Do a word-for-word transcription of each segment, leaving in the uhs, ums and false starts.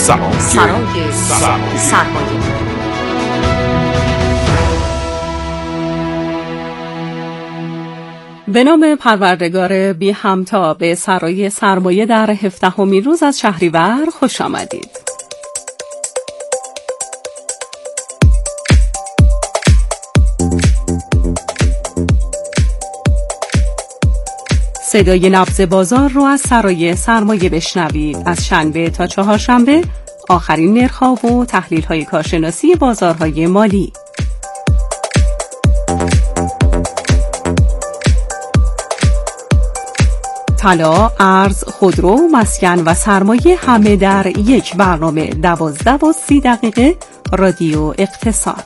سرای سرمایه. به نام پروردگار بی همتا به سرای سرمایه در هفدهمین روز از شهریور خوش آمدید. صدای نبض بازار رو از سرای سرمایه بشنوید. از شنبه تا چهارشنبه آخرین نرخ‌ها و تحلیل‌های کارشناسی بازارهای مالی. طلا، ارز، خودرو، مسکن و سرمایه همه در یک برنامه دوازده و سی دقیقه رادیو اقتصاد.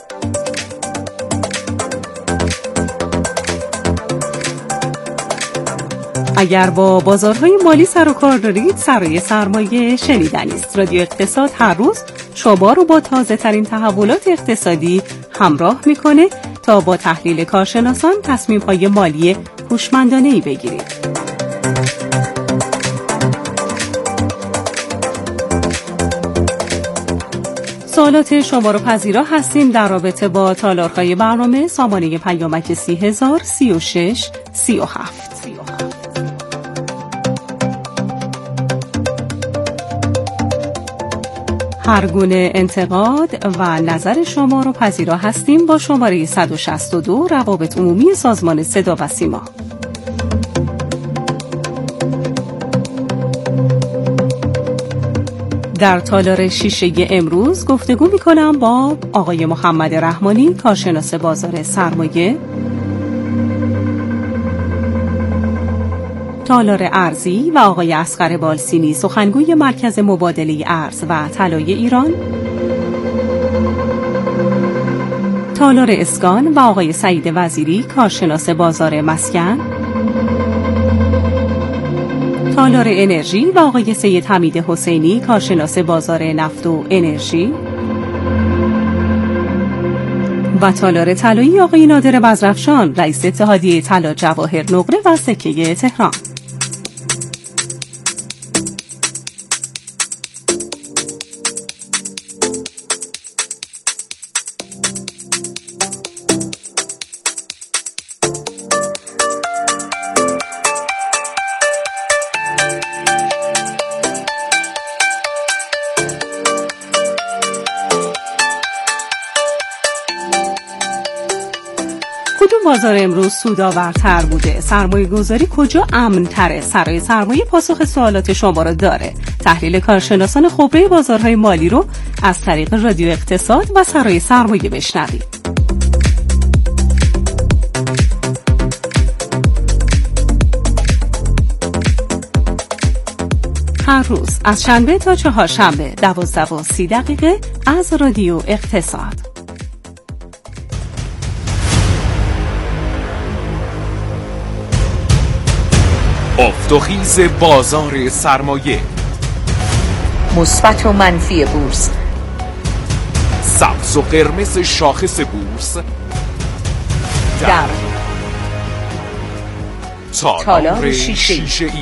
اگر با بازارهای مالی سر و کار دارید، سرای سرمایه شنیدنی است. رادیو اقتصاد هر روز شما رو با تازه ترین تحولات اقتصادی همراه میکنه تا با تحلیل کارشناسان تصمیم های مالی هوشمندانه‌ای بگیرید. سوالات شما رو پذیرا هستیم در رابطه با تالارهای برنامه. سامانه پیامک سی هزار سی و شش سی و هفت. هر گونه انتقاد و نظر شما رو پذیرا هستیم با شماره صد و شصت و دو روابط عمومی سازمان صدا و سیما. در تالار شیشه امروز گفتگو می‌کنم با آقای محمد رحمانی، کارشناس بازار سرمایه. تالار ارزی و آقای اصغر بالسینی، سخنگوی مرکز مبادله ارز و طلای ایران. تالار اسکان و آقای سعید وزیری، کارشناس بازار مسکن. تالار انرژی و آقای سید حمید حسینی، کارشناس بازار نفت و انرژی. و تالار طلایی آقای نادر بزرافشان، رئیس اتحادیه طلا جواهر نقره و سکه تهران. بازار امروز سودآورتر بوده؟ سرمایه گذاری کجا امن تره؟ سرای سرمایه پاسخ سوالات شما را داره. تحلیل کارشناسان خبره بازارهای مالی رو از طریق رادیو اقتصاد و سرای سرمایه بشنوید. هر روز از شنبه تا چهارشنبه دوازده و سی دقیقه از رادیو اقتصاد. افت و خیز بازار سرمایه، مثبت و منفی بورس، سبز و قرمز شاخص بورس در تالار شیشه‌ای.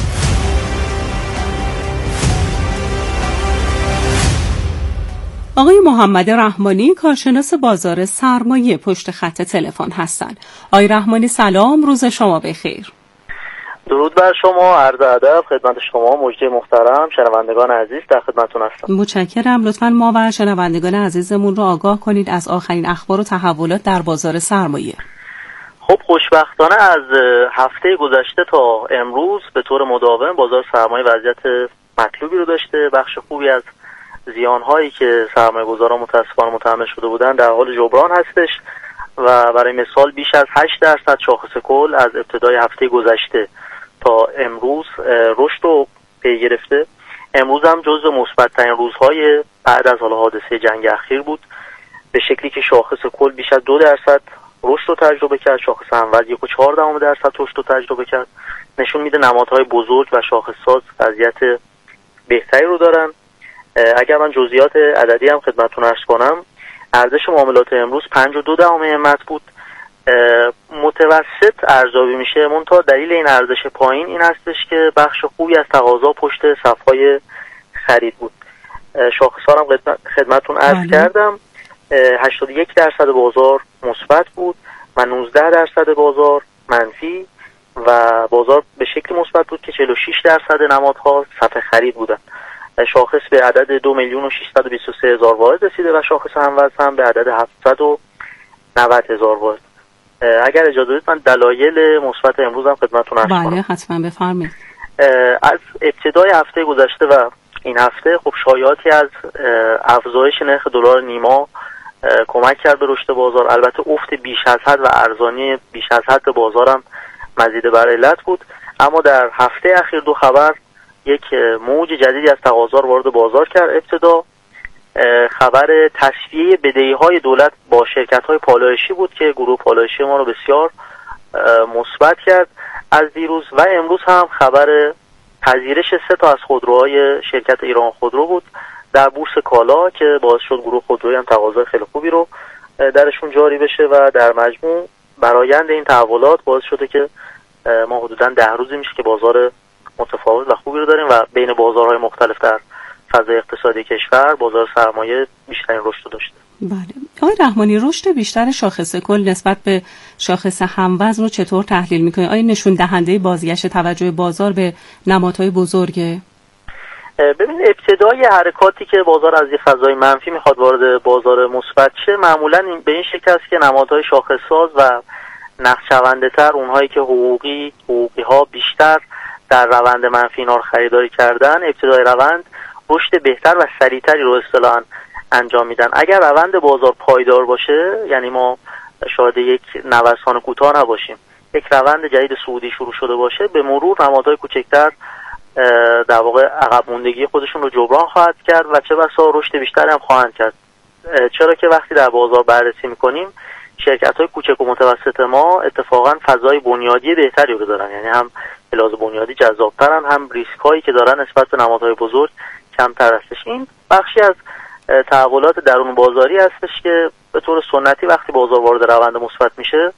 آقای محمد رحمانی، کارشناس بازار سرمایه، پشت خط تلفن هستند. آقای رحمانی سلام، روز شما بخیر. درود بر شما، عرض ادب خدمت شما مجری محترم، شنوندگان عزیز در خدمتتون هستم. متشکرم. لطفاً ما و شنوندگان عزیزمون رو آگاه کنید از آخرین اخبار و تحولات در بازار سرمایه. خب خوشبختانه از هفته گذشته تا امروز به طور مداوم بازار سرمایه وضعیت مطلوبی رو داشته. بخش خوبی از زیانهایی که سرمایه‌گذاران متأسفانه متحمل شده بودن در حال جبران هستش و برای مثال بیش از هشت درصد شاخص کل از ابتدای هفته گذشته تا امروز رشد رو پی گرفته. امروز هم جزو مثبت‌ترین روزهای بعد از حال حادثه جنگ اخیر بود، به شکلی که شاخص کل بیش از دو درصد رشد رو تجربه کرد، شاخص همول یک و چهار دهم درصد رشد رو تجربه کرد. نشون میده نمادهای بزرگ و شاخص ساز وضعیت بهتری رو دارن. اگر من جزئیات عددی هم خدمتتون عرض کنم، ارزش معاملات امروز پنج و دو دهم همت بود، متوسط ارزیابی میشه. منتها دلیل این ارزش پایین این هستش که بخش خوبی از تقاضا پشت صفهای خرید بود. شاخص‌ها هم خدمتتون عرض کردم. هشتاد و یک درصد بازار مثبت بود و نوزده درصد بازار منفی و بازار به شکلی مثبت بود که چهل و شش درصد نمادها صفحه خرید بودن. شاخص به عدد دو میلیون و ششصد و بیست و سه هزار واحد رسیده و شاخص هموزن هم به عدد هفتصد و نود هزار واحد. اگر اجازه بدید من دلایل مثبت امروز هم خدمتتون عرض کنم. بله حتما بفرمایید. از ابتدای هفته گذشته و این هفته خب شایعاتی از افزایش نرخ دلار نیما کمک کرد به رشد بازار. البته افت بیش از حد و ارزانی بیش از حد بازار هم مزید بر علت بود، اما در هفته اخیر دو خبر یک موج جدیدی از تقاضا وارد بازار کرد. ابتدا خبر تصفیه بدهی‌های دولت با شرکت‌های پالایشی بود که گروه پالایشی ما رو بسیار مثبت کرد از دیروز و امروز هم خبر پذیرش سه تا از خودروهای شرکت ایران خودرو بود در بورس کالا که باعث شد گروه خودرویی هم تقاضای خیلی خوبی رو درشون جاری بشه و در مجموع برآیند این تحولات باعث شده که ما حدوداً ده روزی میشه که بازار متفاوت و خوبی رو داریم و بین بازارهای مختلف در فضای اقتصادی کشور بازار سرمایه بیشترین رشد داشته. بله. آقای رحمانی، رشد بیشتر شاخص کل نسبت به شاخص هموزن رو چطور تحلیل میکنید؟ آیا نشون دهنده بازگشت توجه بازار به نمادهای بزرگه؟ ببینید ابتدای حرکاتی که بازار از یه فضای منفی میخواد وارد بازار مثبت شه معمولا به این شکل است که نمادهای شاخص ساز و نقدشونده تر، اونهایی که حقوقی حقوقی ها بیشتر در روند منفی اینا رو خریداری کردن، ابتدای روند رشد بهتر و سریعتری رو اصطلاحاً انجام میدن. اگر روند بازار پایدار باشه، یعنی ما شاهد یک نوسان کوتاه نباشیم، یک روند جدید صعودی شروع شده باشه، به مرور نمادهای کوچکتر در واقع عقب موندگی خودشون رو جبران خواهد کرد و چه بسا رشد بیشتری هم خواهند کرد. چرا که وقتی در بازار بررسی میکنیم شرکت‌های کوچک و متوسط ما اتفاقا فضای بنیادی بهتری رو دارن، یعنی هم به لحاظ بنیادی جذاب‌ترن، هم ریسک‌هایی که دارن نسبت به نمادهای بزرگ کمتر هستش. این بخشی از تحولات درون بازاری هستش که به طور سنتی وقتی بازار وارد روند مثبت میشه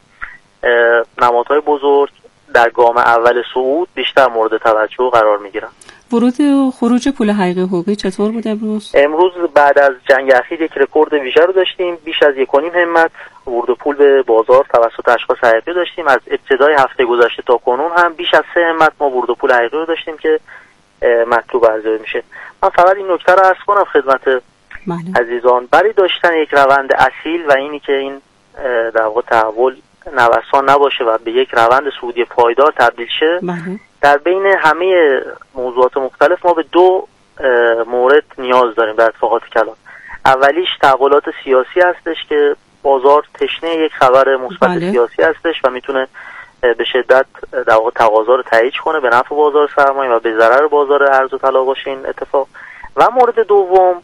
نمادهای بزرگ در گام اول صعود بیشتر مورد توجه قرار میگیرن. ورود و خروج پول حقیقی حقوقی چطور بود امروز؟ امروز بعد از جنگ اخیر یک رکورد ویژه رو داشتیم. بیش از یک و نیم همت ورود پول به بازار توسط اشخاص حقیقی داشتیم. از ابتدای هفته گذشته تا کنون هم بیش از سه همت ما ورود پول حقیقی رو داشتیم که مطلوب ارزیابی میشه. من فقط این نکته رو عرض کنم خدمت معنی. عزیزان، برای داشتن یک روند اصیل و اینی که این در واقع تحول نوسان نباشه و به یک روند صعودی پایدار تبدیل شه، معنی. در بین همه موضوعات مختلف ما به دو مورد نیاز داریم در اتفاقات کلان. اولیش تحولات سیاسی هستش که بازار تشنه یک خبر مثبت بله. سیاسی هستش و میتونه به شدت در واقع تقاضا رو تایید کنه به نفع بازار سرمایه و به ضرر بازار ارز و طلا باشه این اتفاق. و مورد دوم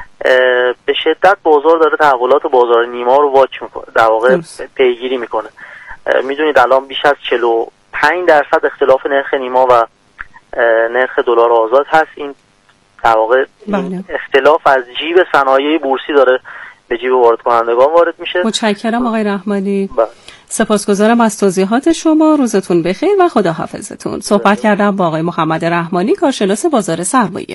به شدت بازار داره تحولات بازار نیما رو واچ میکنه، در واقع پیگیری میکنه. میدونید الان بیش از چهل و پنج درصد اختلاف نرخ نیما و نرخ دلار آزاد هست. این در واقع این اختلاف از جیب صنایع بورسی داره به جیب وارد کنندگان وارد میشه. متشکرم آقای رحمانی. با. سپاسگزارم از توضیحات شما. روزتون بخیر و خداحافظتون. صحبت کردم با آقای محمد رحمانی، کارشناس بازار سرمایه.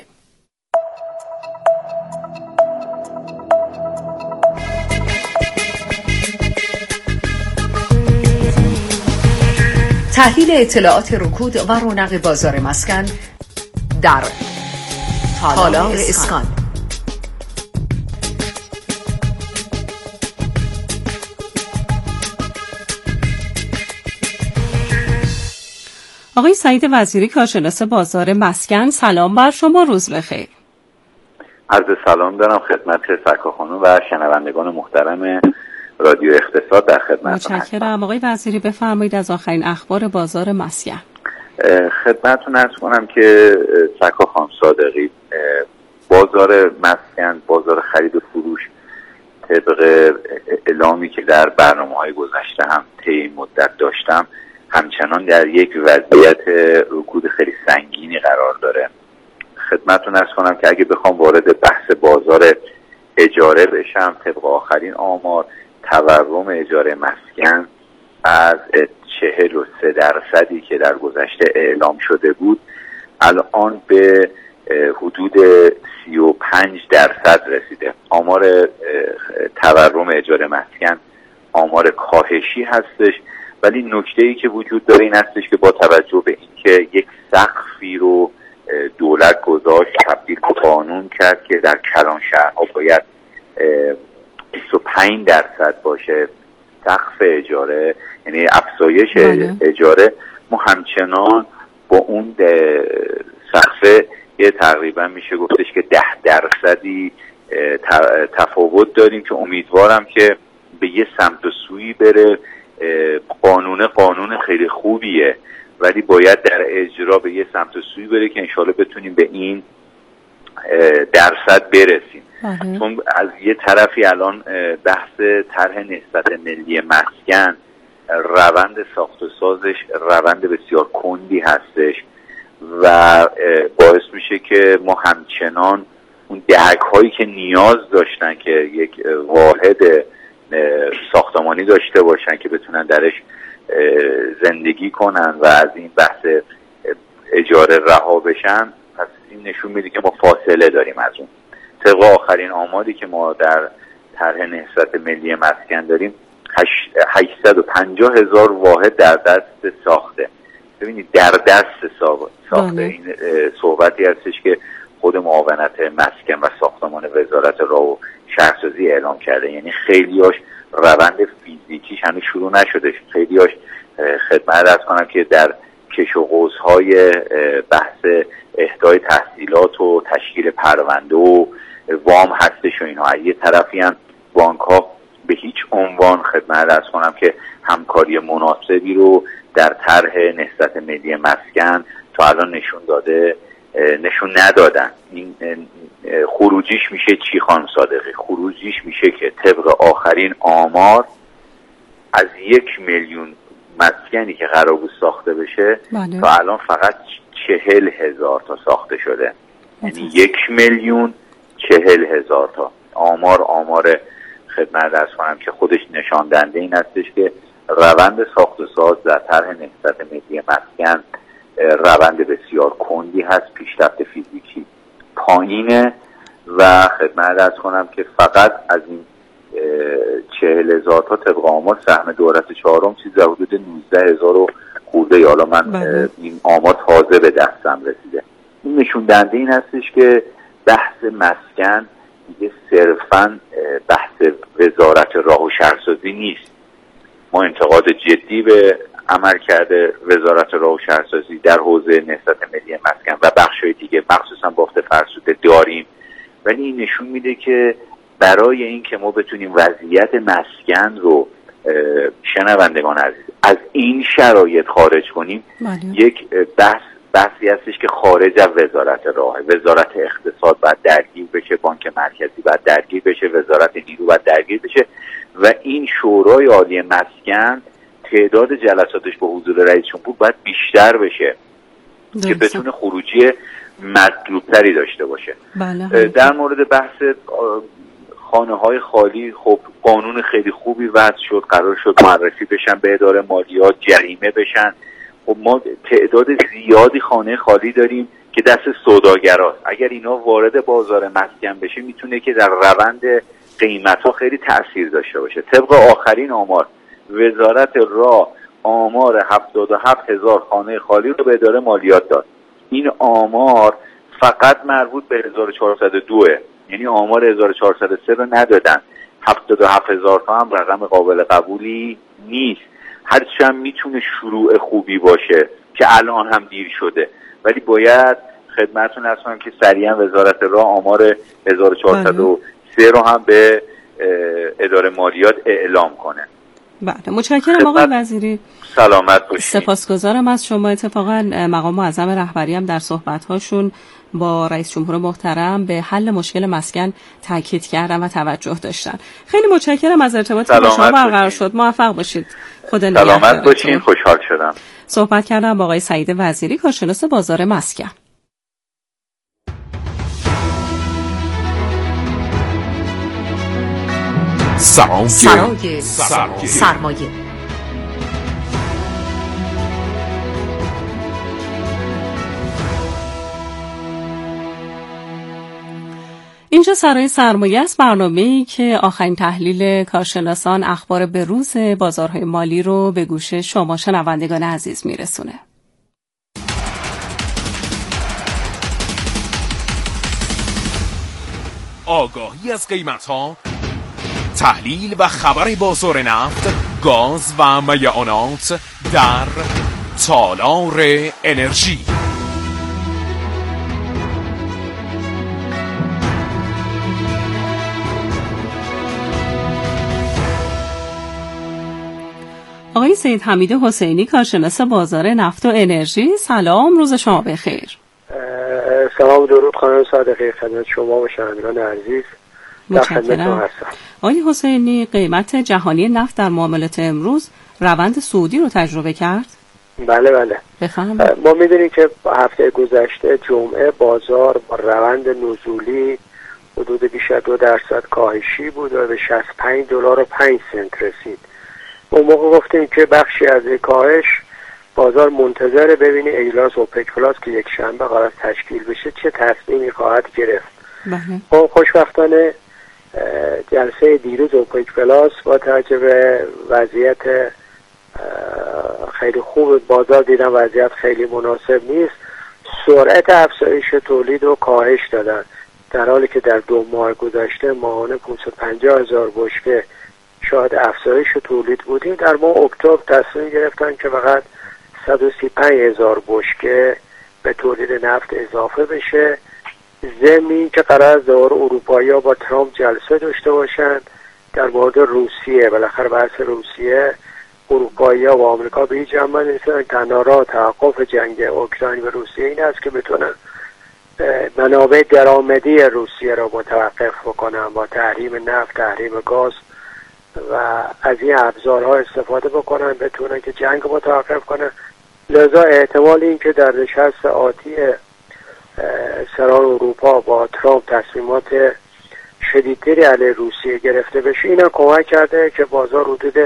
تحلیل اطلاعات رکود و رونق بازار مسکن در تالار اسکان. آقای سعید وزیری، کارشناس بازار مسکن، سلام بر شما، روز بخیر. عرض سلام دارم خدمت سکا خانم و شنوندگان محترم رادیو اقتصاد در خدمتتون. متشکرم. آقای وزیری بفرمایید از آخرین اخبار بازار مسکن. خدمتتون عرض کنم که سکا خانم صادقی، بازار مسکن، بازار خرید و فروش طبق اعلامی که در برنامه‌های گذشته هم طی مدت داشتم همچنان در یک وضعیت رکود خیلی سنگینی قرار داره. خدمتتون عرض کنم که اگه بخوام وارد بحث بازار اجاره بشم، طبق آخرین آمار تورم اجاره مسکن از چهل و سه درصدی که در گذشته اعلام شده بود الان به حدود سی و پنج درصد رسیده. آمار تورم اجاره مسکن آمار کاهشی هستش، ولی نکته‌ای که وجود داره این هستش که با توجه به اینکه یک سقفی رو دولت گذاشت، تبدیل به قانون کرد که در کلان شهرها باید بیست و پنج درصد باشه سقف اجاره، یعنی افزایش بله. اجاره، ما همچنان با اون سقف یه تقریبا میشه گفتش که ده درصدی تفاوت داریم که امیدوارم که به یه سمت و سویی بره. قانون قانون خیلی خوبیه، ولی باید در اجرا به یه سمت و سویی بره که انشالله بتونیم به این درصد برسیم. آه. چون از یه طرفی الان بحث طرح نهضت ملی مسکن روند ساخت و سازش روند بسیار کندی هستش و باعث میشه که ما همچنان اون دهک هایی که نیاز داشتن که یک واحد ساختمانی داشته باشن که بتونن درش زندگی کنن و از این بحث اجاره رها بشن، پس این نشون میده که ما فاصله داریم از اون. طبق آخرین آماری که ما در طرح نهضت ملی مسکن داریم هشتصد و پنجاه هزار واحد در دست ساخته. ببینید در دست ساخته. این صحبتی هستش که خود معاونت مسکن و ساختمان وزارت راه و شهرسازی اعلام کرده، یعنی خیلیاش روند فیزیکیش هنوز شروع نشده، خیلیاش خدمت عرض کنم که در کش و قوس‌های بحث اهدای تحصیلات و تشکیل پرونده و وام هستش و اینها. یه طرفی هم بانک‌ها به هیچ عنوان خدمت عرض کنم که همکاری مناسبی رو در طرح نهضت ملی مسکن تا الان نشون داده نشون ندادن. این خروجیش میشه چی خانم صادقی؟ خروجیش میشه که طبق آخرین آمار از یک میلیون مسکنی که قرار بود ساخته بشه بله. تا الان فقط چهل هزار تا ساخته شده، یعنی یک میلیون چهل هزار تا. آمار آمار خدمت عرض کنم که خودش نشان دهنده این هستش که روند ساخت و ساز در طرح نهضت ملی مسکن روند بسیار کندی هست، پیشرفت فیزیکی پایینه و خدمت عرض کنم که فقط از این چهل هزار تا طبق آمار سهم دولت چهارم چیز حدود نوزده هزار و خورده. حالا من بله. این آمار تازه به دستم رسیده. این نشون دهنده این هستش که بحث مسکن دیگه صرفاً بحث وزارت راه و شهرسازی نیست. ما انتقاد جدی به عمل کرده وزارت راه و شهرسازی در حوزه نهضت ملی مسکن و بخش‌های دیگه مخصوصا بافت فرسوده داریم، ولی این نشون میده که برای این که ما بتونیم وضعیت مسکن رو شنوندگان عزیز از این شرایط خارج کنیم مالی. یک بحث بحثی هستش که خارج از وزارت راه، وزارت اقتصاد باید درگیر بشه، بانک مرکزی باید درگیر بشه، وزارت نیرو باید درگیر بشه و این شورای عالی مسکن تعداد جلساتش با حضور رئیس جمهور باید بیشتر بشه درسته. که بتونه خروجی مطلوبتری داشته باشه. بله. در مورد بحث خانه های خالی، خب قانون خیلی خوبی وضع شد، قرار شد معرفی بشن به اداره مالیات، جریمه بشن. خب ما تعداد زیادی خانه خالی داریم که دست سوداگراست. اگر اینا وارد بازار مسکن بشه میتونه که در روند قیمت ها خیلی تأثیر داشته باشه. طبق آخرین آمار وزارت راه آمار هفتاد و هفت هزار خانه خالی رو به اداره مالیات داد. این آمار فقط مربوط به هزار و چهارصد و دو، یعنی آمار هزار و چهارصد و سه رو ندادن. هفتاد و هفت هزار تا هم رقم قابل قبولی نیست، هرچند میتونه شروع خوبی باشه که الان هم دیر شده، ولی باید خدمتتون عرض کنم که سریعا وزارت راه آمار هزار و چهارصد و سه رو هم به اداره مالیات اعلام کنه. بله، متشکرم آقای وزیری. سلامت باشید. سپاسگزارم از شما. اتفاقا مقام معظم رهبری هم در صحبت‌هاشون با رئیس جمهور محترم به حل مشکل مسکن تاکید کردن و توجه داشتن. خیلی متشکرم از ارتباطی که با شما برقرار شد. موفق باشید. خدا نگهدارتون. سلامت باشین. خوشحال شدم. صحبت کردم با آقای سعید وزیری، کارشناس بازار مسکن. سرمایه سرمایه سرمایه, سرمایه. اینجا سرای سرمایه است، برنامه‌ای که آخرین تحلیل کارشناسان اخبار بروز بازارهای مالی رو به گوش شما شنوندگان عزیز میرسونه. آگاهی از قیمت‌ها، تحلیل و خبر بازار نفت، گاز و معدنیات در تالار انرژی. آقای سید حمید حسینی، کارشناس بازار نفت و انرژی، سلام، روز شما بخیر. سلام، درود خانم صادقی، خدمت شما و شنوندگان عزیز. متشکرم. آقای حسینی، قیمت جهانی نفت در معاملات امروز روند صعودی رو تجربه کرد؟ بله بله. بفرمایید. ما می‌دونیم که هفته گذشته جمعه بازار با روند نزولی حدود بیش از دو درصد کاهشی بود و به شصت و پنج دلار و پنج سنت رسید. اون موقع گفتیم که بخشی از این کاهش بازار منتظر ببینی اجلاس اوپک پلاس که یک شنبه قرار تشکیل بشه چه تصمیمی خواهد گرفت. بله. خوشبختانه جلسه دیروز اوپک پلاس با توجه به وضعیت خیلی خوب بازار دیدن وضعیت خیلی مناسب نیست، سرعت افزایش تولید رو کاهش دادن، در حالی که در دو ماه گذشته ماهانه پانصد و پنجاه هزار بشکه شاهد افزایش تولید بودیم. در ماه اکتبر تصمیم گرفتن که فقط صد و سی و پنج هزار بشکه به تولید نفت اضافه بشه، ضمن که قرار است دوباره اروپایی‌ها با ترامپ جلسه داشته باشند در مورد روسیه. بالاخره بحث روسیه، اروپایی‌ها و آمریکا به هیچ جنبه نیستن. تنها راه توقف جنگ اوکراین و روسیه این است که بتونن منابع درآمدی روسیه را متوقف بکنن، با تحریم نفت، تحریم گاز و از این ابزارها استفاده بکنن بتونن که جنگ متوقف کنن. لذا احتمال این که در نشست آتی سران اروپا با ترامپ تصمیمات شدیدتری علیه روسیه گرفته بشه، اینا کمک کرده که بازار حدود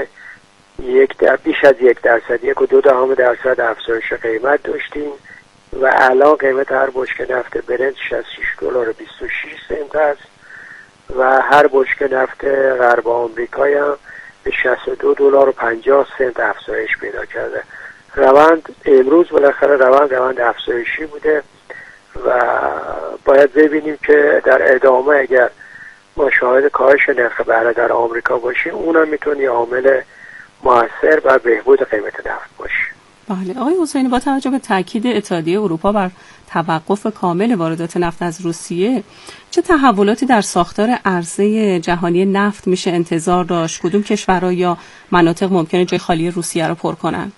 یک در بیش از یک درصد یک و دو دهم درصد افزایش قیمت داشتیم و الان قیمت هر بشکه نفت برنت شصت و شش دلار و بیست و شش سنت است و هر بشکه نفت غرب آمریکایی هم به شصت و دو دلار و پنجاه سنت افزایش پیدا کرده. روند امروز بالاخره روند روند افزایشی بوده و باید ببینیم که در ادامه اگر ما شاهد کاهش نرخ بهره در آمریکا باشیم اونم میتونه عامل مؤثر بر بهبود قیمت نفت باشه. بله آقای حسینی، با توجه به تاکید اتحادیه اروپا بر توقف کامل واردات نفت از روسیه، چه تحولاتی در ساختار عرضه جهانی نفت میشه انتظار داشت؟ کدوم کشورها یا مناطق ممکنه جای خالی روسیه رو پر کنند؟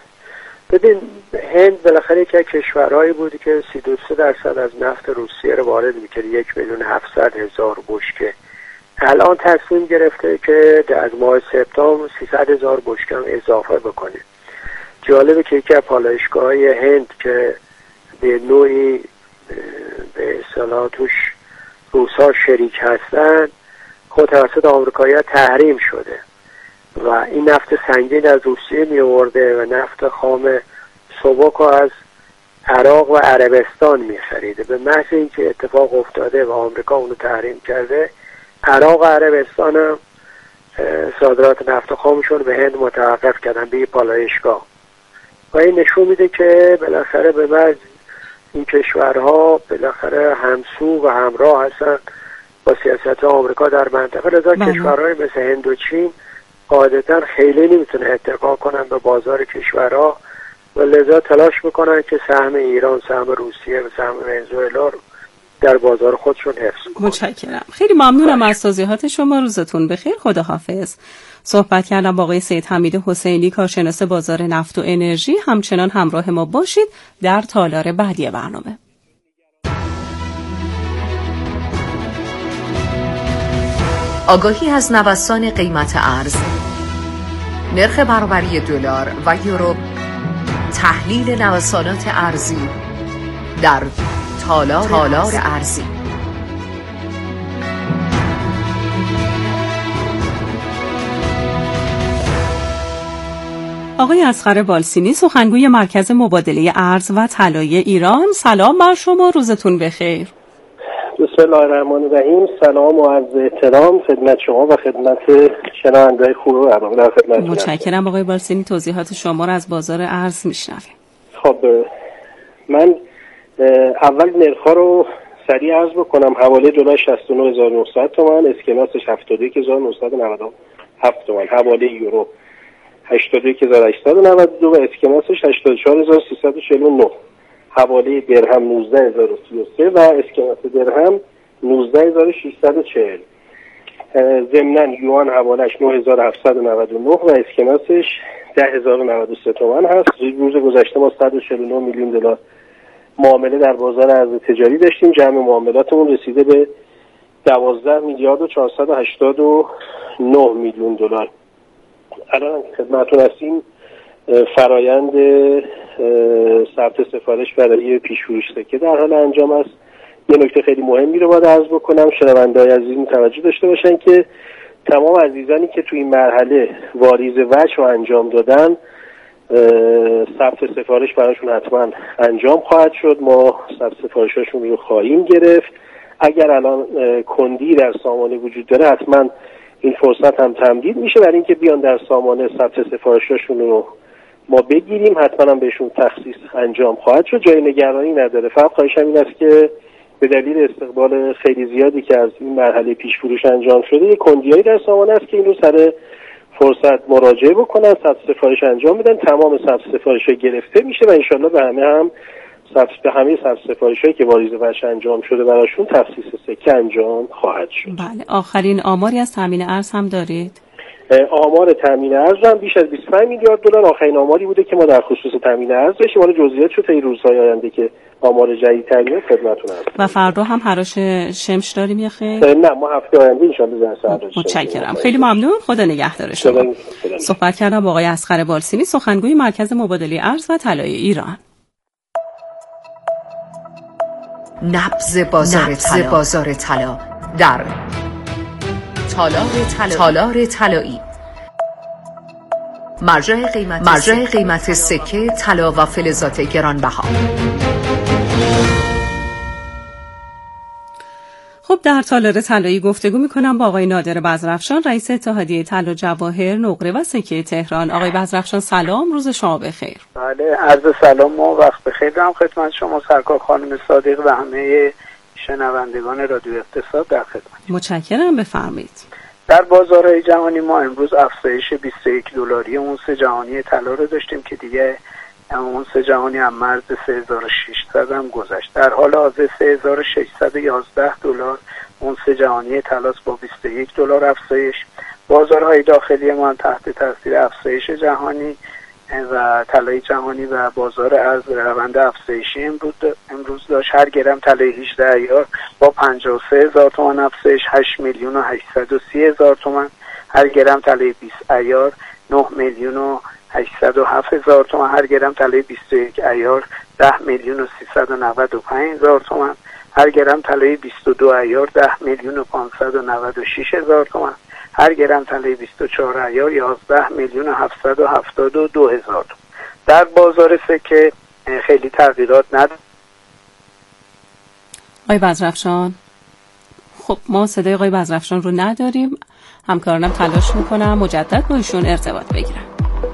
ببین، هند بالاخره یک کشورهایی بودی که سی و سه درصد از نفت روسیه رو وارد میکرد، یک میلیون هفتصد هزار بشکه. الان تصمیم گرفته که از ماه سپتامبر سیصد هزار بشکه هم اضافه بکنه. جالبه که یکی از پالایشگاه‌های هند که به نوعی به اصطلاح توش روس‌ها شریک هستن خود توسط آمریکایی‌ها تحریم شده و این نفت سنگین از روسیه می آورده و نفت خام سبک از عراق و عربستان می خریده. به محض اینکه اتفاق افتاده و آمریکا اونو تحریم کرده، عراق و عربستان هم صادرات نفت خامشون به هند متوقف کردن به پالایشگاه و این نشون میده که بالاخره به محض این کشورها بالاخره همسو و همراه هستن با سیاست آمریکا در منطقه. لذا کشورهای مثل هند و چین قاعدتا خیلی نمیتونه اتقا کنن به بازار کشورها و لذا تلاش میکنن که سهم ایران، سهم روسیه و سهم ونزوئلا رو در بازار خودشون حفظ کنن. متشکرم. خیلی ممنونم از توضیحات شما. روزتون بخیر. خداحافظ. صحبت کردم با آقای سید حمید حسینی، کارشناس بازار نفت و انرژی. همچنان همراه ما باشید در تالار بعدی برنامه. آگاهی از نوسان قیمت ارز، نرخ برابری دلار و یورو، تحلیل نوسانات ارزی در تالار, تالار ارزی. آقای اصغر بالسینی، سخنگوی مرکز مبادله ارز و طلای ایران، سلام بر شما. روزتون بخیر. بسم الله الرحمن الرحیم. سلام و عرض احترام خدمت شما و خدمت شنونده‌های خوب و برنامه در خدمتتون. متشکرم آقای بالسینی، توضیحات شما را از بازار ارز میشنویم. خب من اول نرخ‌ها رو سریع عرض بکنم. حواله دلار شصت و نه هزار و نهصد تومان، اسکناسش هفتاد و یک هزار و نهصد و نود و هفت تومان، حواله یورو هشتاد و یک هزار و هشتصد و نود و دو و اسکناسش هشتاد و چهار هزار و سیصد و چهل و نه، حواله درهم نوزده هزار و سی و سه و اسکناس درهم نوزده هزار و ششصد و چهل. ضمناً یوان حوالهش نه هزار و هفتصد و نود و نه و اسکناسش ده هزار و نود و سه تومان هست. روز گذشته ما صد و چهل و نه میلیون دلار معامله در بازار ارز تجاری داشتیم. جمع معاملاتمون رسیده به دوازده میلیارد و چهارصد و هشتاد و نه میلیون دلار. الان خدمتتون هستیم. فرایند ثبت سفارش برای پیش فروش سکه در حال انجام است. یه نکته خیلی مهمی رو باید عرض بکنم، شنونده‌های عزیز توجه داشته باشن که تمام عزیزانی که توی این مرحله واریز وجه رو انجام دادن، ثبت سفارش براشون حتما انجام خواهد شد. ما ثبت سفارشاشون رو خواهیم گرفت. اگر الان کندی در سامانه وجود داره، حتما این فرصت هم تمدید میشه برای اینکه بیان در سامانه ثبت سفارشاشون رو ما بگیریم. حتما هم بهشون تخصیص انجام خواهد شد، جای نگرانی نداره. فقط خواهشم این است که به دلیل استقبال خیلی زیادی که از این مرحله پیش فروش انجام شده، یک کندیایی در سامانه است که این رو سر فرصت مراجعه بکنن، ثبت سفارش انجام بدن. تمام ثبت سفارش‌ها گرفته میشه و انشالله به همه هم ثبت به همه ثبت سفارش‌هایی که واریز وجه انجام شده براشون تخصیص سکه انجام خواهد شد. بله. آخرین آماری از تامین ارز هم دارید؟ آمار تامین ارز هم بیش از بیست و پنج میلیارد دلار آخرین آماری بوده که ما در خصوص تامین ارز داشتیم. حالا جزئیات شو تا این روزهای آینده که آمار جدیدتر میاد خدمتتون هست. و فردا هم حراج شمش داریم یا خیر؟ نه، ما هفته آینده ان شاءالله زنده حراج. متشکرم. خیلی ممنون. خدا نگهدار شما. صحبت کردم با آقای اصغر بالسینی، سخنگوی مرکز مبادله ارز و طلای ایران. نبض بازار طلا. بازار طلا در تالار طلایی. تالار طلایی. مرجع قیمت مرجع قیمت سکه طلا و فلزات گرانبها. خب در تالار طلایی گفتگو میکنم با آقای نادر بزرافشان، رئیس اتحادیه طلا جواهر نقره و سکه تهران. آقای بزرافشان سلام، روز شما بخیر. بله، عرض سلام و وقت بخیر دارم خدمت شما سرکار خانم صادق و همه شنوندگان رادیو اقتصاد در خدمت. متشکرم، بفرمایید. در بازارهای جهانی ما امروز افزایش بیست و یک دلاری اونس جهانی طلا رو داشتیم که دیگه اونس جهانی هم مرز سه هزار و ششصد هم گذشت. در حال حاضر سه هزار و ششصد و یازده دلار اونس جهانی طلا با بیست و یک دلار افزایش. بازارهای داخلی ما تحت تاثیر افزایش جهانی و طلای جهانی و بازار ارز روند افزایشی امروز امروز داشت. هر گرم طلای هجده ایار با پنجاه و سه هزار تومان افزایش هشت میلیون و هشتصد و سی هزار تومان. هر گرم طلای بیست ایار نه میلیون و هشتصد و هفت هزار تومان. هر گرم طلای بیست و یک ایار ده میلیون و سیصد و نود و پنج هزار تومان. هر گرم طلای بیست و دو ایار ده میلیون و پانصد و نود و شش هزار تومان. هر گرم طلای بیست و چهار ایار یازده میلیون و هفتصد و هفتاد و دو هزار تومان. در بازار سکه خیلی تغییرات نداره. آقای بزرافشان، خب ما صدای آقای بزرافشان رو نداریم. همکارانم تلاش میکنم مجدد با ایشون ارتباط بگیرم.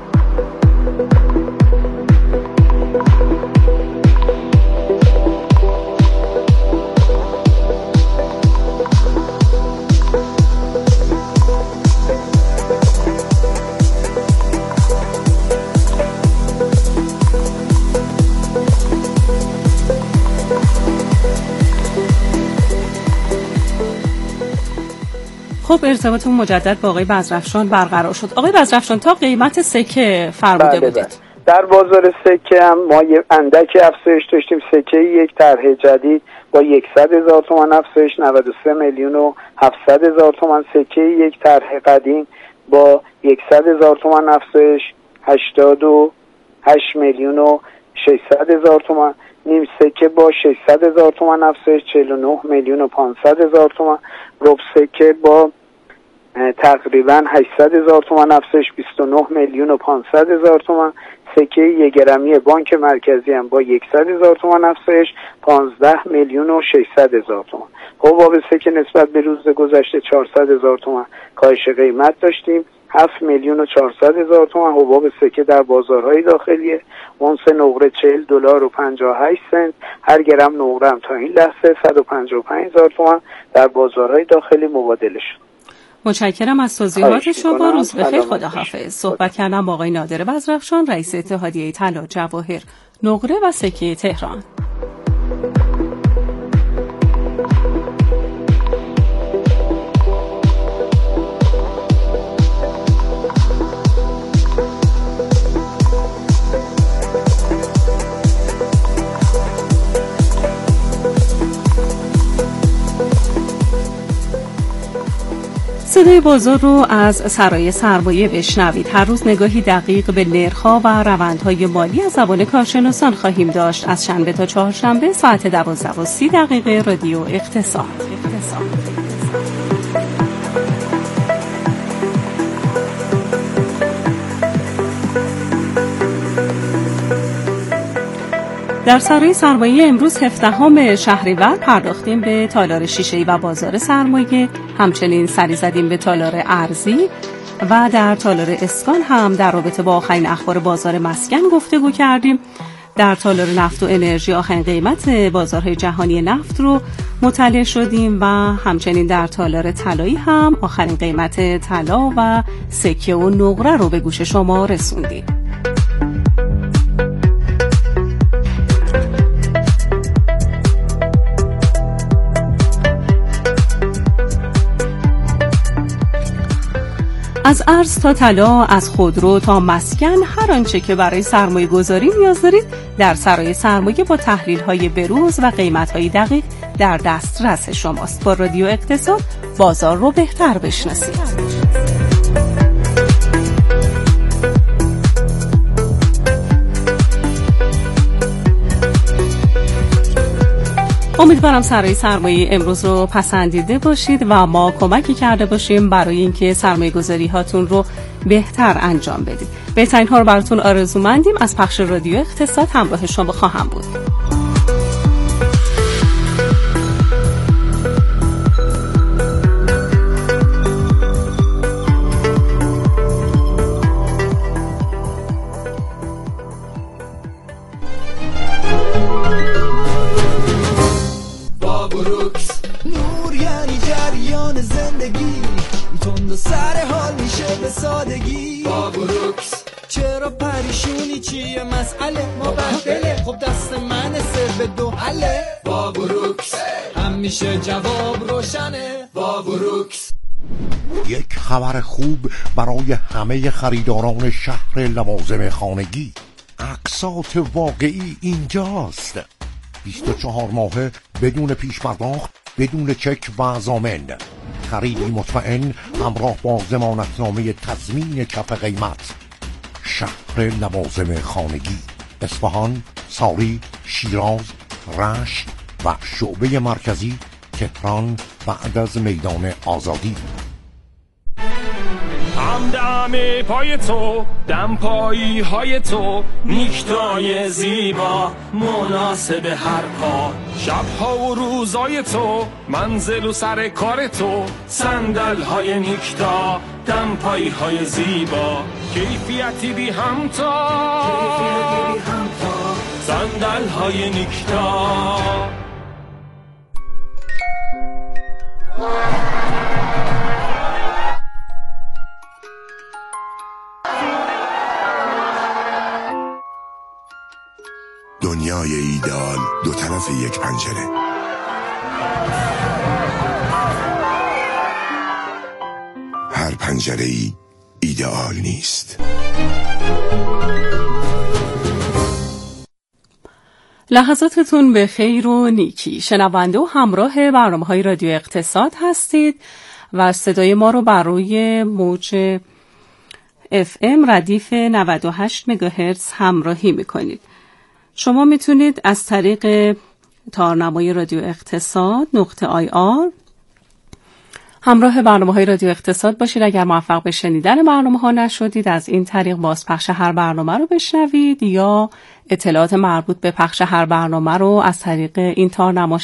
خب ارتباطمون مجدد با آقای بزرافشان برقرار شد. آقای بزرافشان، تا قیمت سکه فرموده بله بودید. بله. در بازار سکه هم ما یه اندک افزایش داشتیم. سکه یک طرح جدید با صد هزار تومان افزایش نود و سه میلیون و هفتصد هزار تومان. سکه یک طرح قدیم با صد هزار تومان افزایش هشتاد و هشت میلیون و ششصد هزار تومان. نیم سکه با ششصد هزار تومان افزایش چهل و نه میلیون و پانصد هزار تومان. ربع سکه با تقریبا هشتصد هزار تومان افزایش، بیست و نه میلیون و پانصد هزار تومان. سکه یک گرمی بانک مرکزی هم با صد هزار تومان افزایش پانزده میلیون و ششصد هزار تومان. حباب سکه نسبت به روز گذشته چهارصد هزار تومان کاهش قیمت داشتیم، هفت میلیون و چهارصد هزار تومان. حباب سکه در بازارهای داخلی اونس نقره چهل دلار و پنجاه و هشت سنت، هر گرم نقره هم تا این لحظه صد و پنجاه و پنج هزار تومان در بازارهای داخلی مبادله شد. متشکرم از توضیحات شما. روز بخیر. خداحافظ. صحبت کردم با آقای نادر بزرخشان، رئیس اتحادیه طلا، جواهر، نقره و سکه تهران. صدای بازار رو از سرای سرمایه بشنوید. هر روز نگاهی دقیق به نرخ‌ها و روندهای مالی از زبان کارشناسان خواهیم داشت. از شنبه تا چهارشنبه ساعت دوازده و سی دقیقه رادیو اقتصاد. اقتصاد. در سرای سرمایه امروز هفدهم شهریور پرداختیم به تالار شیشه‌ای و بازار سرمایه، همچنین سری زدیم به تالار ارزی و در تالار اسکان هم در رابطه با آخرین اخبار بازار مسکن گفتگو کردیم. در تالار نفت و انرژی آخرین قیمت بازارهای جهانی نفت رو مطلع شدیم و همچنین در تالار طلایی هم آخرین قیمت طلا و سکه و نقره رو به گوش شما رسوندیم. از ارز تا طلا، از خودرو تا مسکن، هر آنچه که برای سرمایه گذاری نیاز دارید در سرای سرمایه با تحلیل های بروز و قیمت های دقیق در دسترس شماست. با رادیو اقتصاد بازار رو بهتر بشناسید. امیدوارم سرای سرمایه امروز رو پسندیده باشید و ما کمکی کرده باشیم برای اینکه سرمایه گذاری هاتون رو بهتر انجام بدید. بهترین ها رو براتون آرزومندیم. از پخش رادیو اقتصاد همراه شما خواهم بود. نور یعنی جریان زندگی، تند و سر حال میشه به سادگی. با بروکس چرا پریشونی چیه مسئله مبدله، خب دست من سر به دو حله. با بروکس همیشه جواب روشنه. با بروکس یک خبر خوب برای همه خریداران شهر لوازم خانگی. اقساط واقعی اینجاست. بیست و چهار ماهه بدون پیش پرداخت، بدون چک و ضامن. خریدی مطمئن همراه با ضمانتنامه تضمین کف قیمت. شهر لوازم خانگی، اصفهان، ساری، شیراز، رشت و شعبه مرکزی تهران بعد از میدان آزادی. همدم پای تو، دم پایی های تو، نیکتای زیبا مناسب هر پا. شبها و روزای تو، منزل و سر کار تو، صندل های نیکتا، دم پایی های زیبا. کیفیتی بی همتا، صندل های نیکتا. دنیای ایدئال دو طرف یک پنجره. هر پنجره ای ایدئال نیست. لحظاتتون به خیر و نیکی. شنونده و همراه برنامه‌های رادیو اقتصاد هستید و صدای ما رو بر روی موج اف ام ردیف نود و هشت مگاهرتز همراهی میکنید. شما میتونید از طریق تارنمای رادیو اقتصاد نقطه آی آر همراه برنامه‌های رادیو اقتصاد باشید. اگر موفق به شنیدن برنامه‌ها نشدید، از این طریق بازپخش هر برنامه رو بشنوید یا اطلاعات مربوط به پخش هر برنامه رو از طریق این تار نمایش